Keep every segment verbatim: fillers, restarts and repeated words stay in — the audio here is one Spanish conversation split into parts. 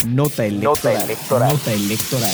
Nota electoral. Nota electoral. Nota electoral.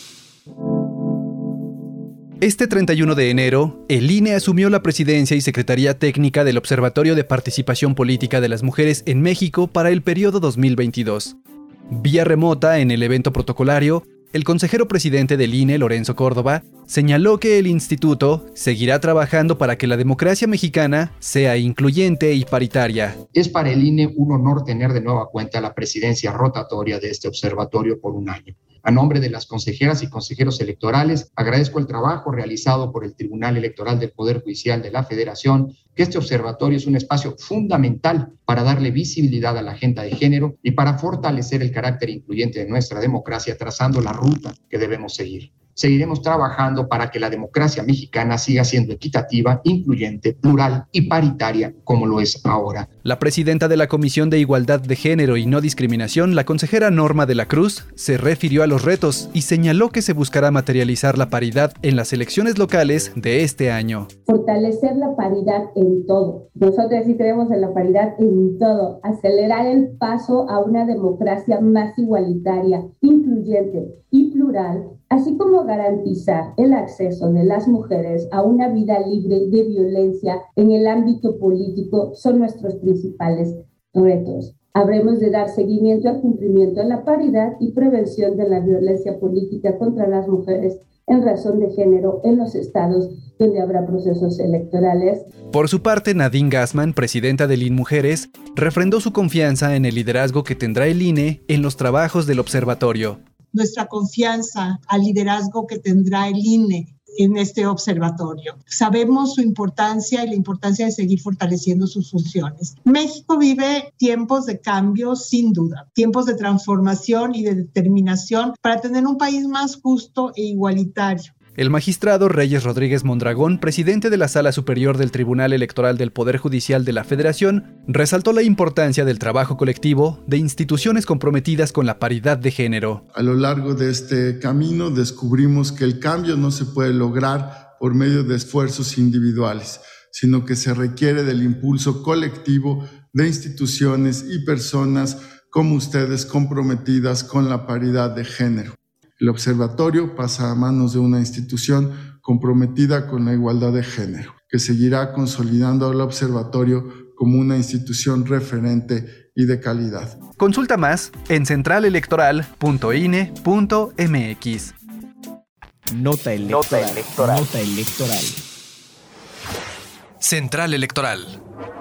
Este treinta y uno de enero, el I N E asumió la presidencia y secretaría técnica del Observatorio de Participación Política de las Mujeres en México para el periodo dos mil veintidós. Vía remota, en el evento protocolario, el consejero presidente del I N E, Lorenzo Córdoba, señaló que el instituto seguirá trabajando para que la democracia mexicana sea incluyente y paritaria. Es para el I N E un honor tener de nueva cuenta la presidencia rotatoria de este observatorio por un año. A nombre de las consejeras y consejeros electorales, agradezco el trabajo realizado por el Tribunal Electoral del Poder Judicial de la Federación, que este observatorio es un espacio fundamental para darle visibilidad a la agenda de género y para fortalecer el carácter incluyente de nuestra democracia, trazando la ruta que debemos seguir. Seguiremos trabajando para que la democracia mexicana siga siendo equitativa, incluyente, plural y paritaria como lo es ahora. La presidenta de la Comisión de Igualdad de Género y No Discriminación, la consejera Norma de la Cruz, se refirió a los retos y señaló que se buscará materializar la paridad en las elecciones locales de este año. Fortalecer la paridad en todo. Nosotros sí creemos en la paridad en todo. Acelerar el paso a una democracia más igualitaria, incluyente y plural, así como garantizar el acceso de las mujeres a una vida libre de violencia en el ámbito político son nuestros principales retos. Habremos de dar seguimiento al cumplimiento de la paridad y prevención de la violencia política contra las mujeres en razón de género en los estados donde habrá procesos electorales. Por su parte, Nadine Gassman, presidenta del I N Mujeres, refrendó su confianza en el liderazgo que tendrá el I N E en los trabajos del observatorio. Nuestra confianza al liderazgo que tendrá el I N E en este observatorio. Sabemos su importancia y la importancia de seguir fortaleciendo sus funciones. México vive tiempos de cambio, sin duda, tiempos de transformación y de determinación para tener un país más justo e igualitario. El magistrado Reyes Rodríguez Mondragón, presidente de la Sala Superior del Tribunal Electoral del Poder Judicial de la Federación, resaltó la importancia del trabajo colectivo de instituciones comprometidas con la paridad de género. A lo largo de este camino descubrimos que el cambio no se puede lograr por medio de esfuerzos individuales, sino que se requiere del impulso colectivo de instituciones y personas como ustedes comprometidas con la paridad de género. El observatorio pasa a manos de una institución comprometida con la igualdad de género, que seguirá consolidando al observatorio como una institución referente y de calidad. Consulta más en central electoral punto i n e punto m x. Nota electoral. Nota electoral. Nota electoral. Central Electoral.